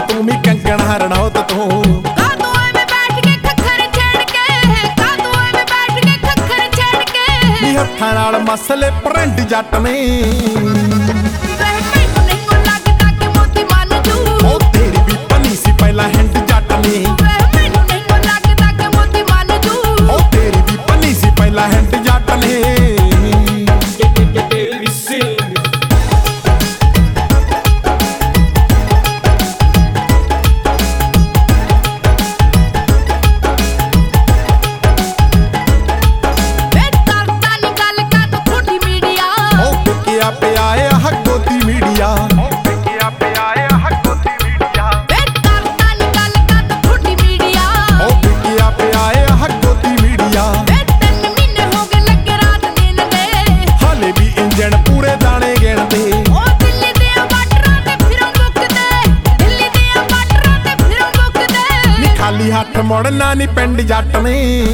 ਤੂੰ ਵੀ ਕੰਗਣ ਹਰਣੌਤ ਤੂੰ ਕਾਦੋਂ ਐਵੇਂ ਬੈਠ ਕੇ ਖੱਖਰ ਛੇੜ ਕੇ ਕਾਦੋਂ ਐਵੇਂ ਬੈਠ ਕੇ ਖੱਖਰ ਛੇੜ ਕੇ ਨੀ ਹੱਥਾਂ ਨਾਲ ਮਸਲੇ ਪ੍ਰਿੰਟ ਜੱਟ ਨੇ ਮੈਨੂੰ ਨਹੀਂ ਲੱਗਦਾ ਕਿ ਮੋਤੀ ਮੰਨ ਜੂ ਉਹ ਤੇਰੀ ਵੀ ਪੰਨੀ ਸੀ ਪਹਿਲਾਂ ਹਿੰਡ ਜੱਟ ਨੇ ਮੈਨੂੰ ਨਹੀਂ ਲੱਗਦਾ ਕਿ ਮੋਤੀ ਮੰਨ ਜੂ ਉਹ ਤੇਰੀ ਵੀ ਪੰਨੀ ਸੀ ਪਹਿਲਾਂ ਹਿੰਡ ਜੱਟ ਨੇ ਹੱਥ ਮੁੜਨਾ ਨੀ ਪਿੰਡ ਜੱਟ ਨੇ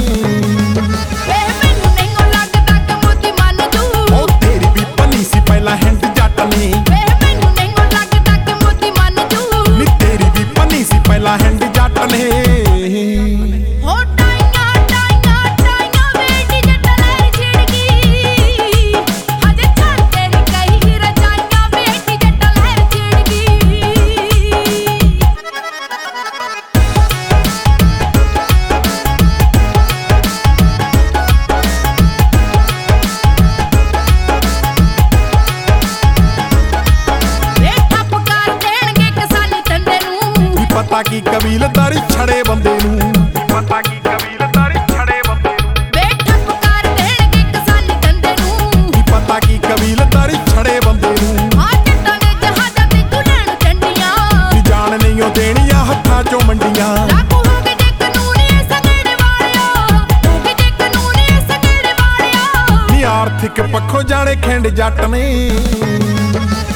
ਮੈਨੂੰ ਨਹੀਂ ਲੱਗਦਾ ਕਿ ਮੋਤੀ ਮੰਨ ਜੂ ਉਹ ਤੇਰੀ ਵੀ ਪੰਨੀ ਸੀ ਪਹਿਲਾਂ ਹਿੰਡ ਜੱਟ ਨੇ ਮੈਨੂੰ ਨਹੀਂ ਲੱਗਦਾ ਕਿ ਮੋਤੀ ਮੰਨ ਜੂ ਨੀ ਤੇਰੀ ਵੀ ਪੰਨੀ ਸੀ ਪਹਿਲਾਂ ਹਿੰਡ ਜੱਟ ਨੇ ਹੋ ਟਾਈਆਂ ਟਾਈਆਂ ਟਾਈਆਂ ਵੇਟੀ ਜੱਟ ਲਹਿਰ ਛਿੜ ਗਈ ਹਜੇ ਘਰ ਤੇਰੀ ਕਹੀ ਰਜਾਈਆਂ ਵੇਟੀ ਜੱਟ ਲਹਿਰ ਛਿੜ ਗਈ ਪਤਾ ਕੀ ਕਬੀਲਦਾਰੀ ਛੜੇ ਬੰਦੇ ਨੂੰ ਪਤਾ ਕੀ ਕਬੀਲਦਾਰੀ ਛੜੇ ਬੰਦੇ ਨੂੰ ਬੇਠੱਪ ਕਰ ਦੇਣਗੇ ਕਿਸਾਨੀ ਧੰਦੇ ਨੂੰ ਪਤਾ ਕੀ ਕਬੀਲਦਾਰੀ ਛੜੇ ਬੰਦੇ ਨੂੰ ਆ ਜੱਟਾਂ ਦੇ ਜਹਾਜ਼ਾਂ ਤੇ ਤੂੰ ਲੈਣ ਚੰਡੀਆਂ ਨੀ ਜਾਣ ਨਹੀਂ ਉਹ ਦੇਣੀਆਂ ਹੱਥਾਂ ਚੋਂ ਮੰਡੀਆਂ ਲਾਗੂ ਹੋ ਗਏ ਜੇ ਕਾਨੂੰਨੀ ਸੰਗੜੇ ਵਾਲਿਆ ਹੋ ਗਏ ਜੇ ਕਾਨੂੰਨੀ ਸੰਗੜੇ ਵਾਲਿਆ ਨੀ ਆਰਥਿਕ ਪੱਖੋਂ ਜਾਣੇ ਖਿੰਡ ਜੱਟ ਨੇ